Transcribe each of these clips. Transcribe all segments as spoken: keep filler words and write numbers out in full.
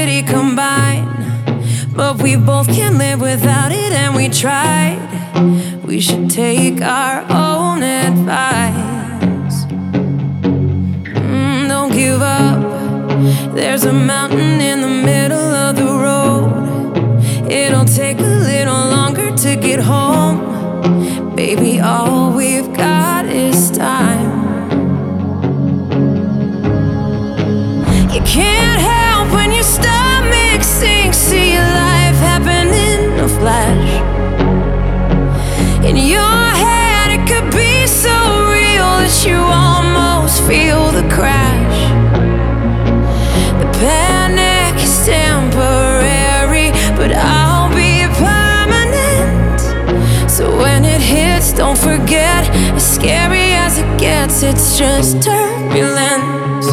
tragedy combined, but we both can't live without it, and we tried. We should take our own advice. mm, Don't give up. There's a mountain in the middle of the road. It'll take a little longer to get home. Baby, all we've got is time. You can't help when your stomach sinks. See your life happen in a flash. In your head it could be so real that you almost feel the crash. The panic is temporary, but I'll be permanent. So when it hits, don't forget, as scary as it gets, it's just turbulence.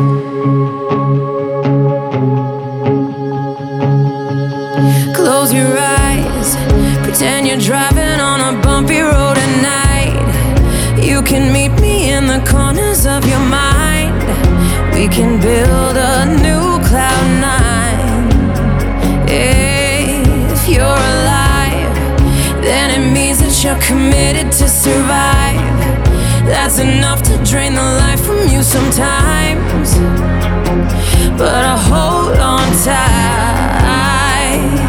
Close your eyes, pretend you're driving on a bumpy road at night. You can meet me in the corners of your mind. We can build a new cloud nine. If you're alive, then it means that you're committed to survive. That's enough to drain the life from you sometimes, but I hold on tight.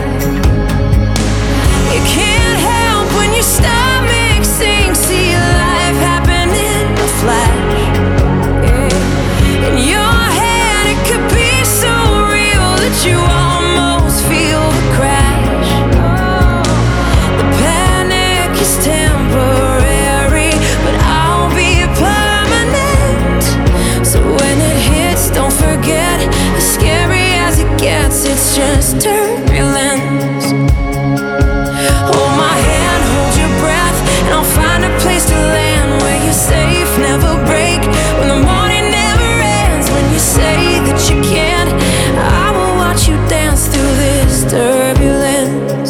You can't help when your stomach sinks. See your life happen in a flash. Yeah. In your head it could be so real that you almost feel the crash. The panic is temporary, but I'll be permanent. So when it hits, don't forget, as scary as it gets, it's just turbulence. Hold my hand, hold your breath, and I'll find a place to land where you're safe, never break, when the morning never ends. When you say that you can't, I will watch you dance through this turbulence.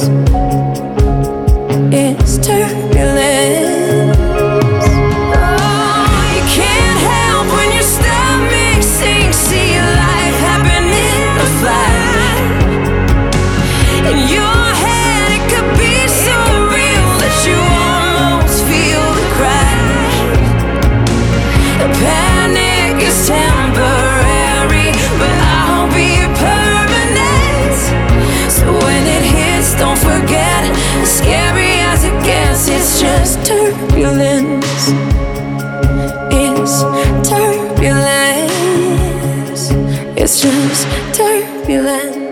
It's turbulence. Oh, you can't help when your stomach sinks. See your life happen in a flash. In your head it could be so real that you almost feel the crash. The panic is temporary, but I'll be permanent. So when it hits, don't forget, as scary as it gets, it's just turbulence. It's turbulence. It's just turbulence.